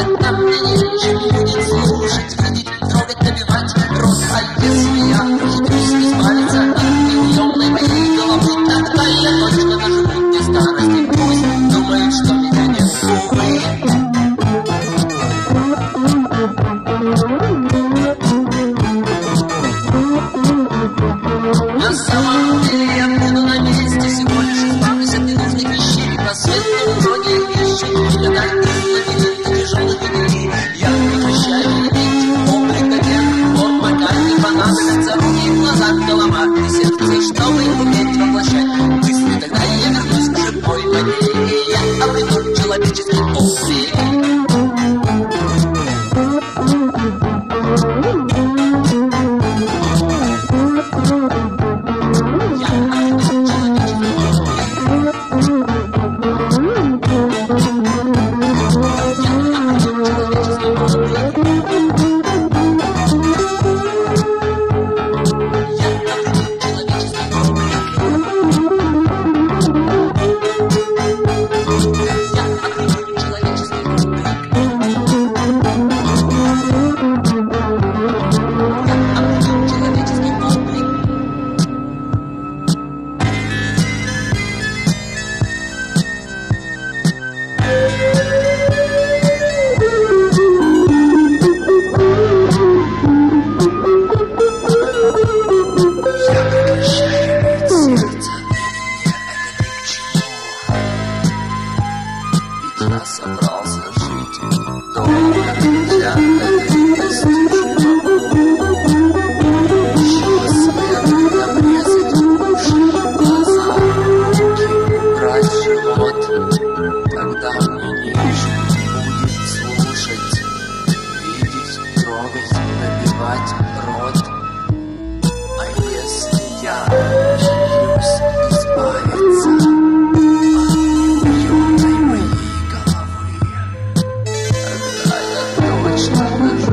это мне нечем будет слушать, ходить, трогать, набивать рот. А если я ухитрюсь избавиться от неуемной моей головы, тогда я точно доживу до старости. Пусть думают, что меня нет, увы. На самом деле я буду на месте, всего лишь избавлюсь от ненужных вещей. По свету многие вещи, для дальних тяжелых дверей. Я прекращаю иметь облик одет, форм пока не понадобятся руки, глаза, голова и сердце, чтобы уметь воплощать мысли. Тогда я вернусь к живой воде, и я обрету человеческий облик. Я собрался жить долго, я надеюсь, сейчас я обрезать уши, глаза, руки, брать живот. Тогда мне нечего будет слушать, видеть, трогать, набивать рот. А если я ухитрюсь избавиться от неуемной моей головы, тогда я точно доживу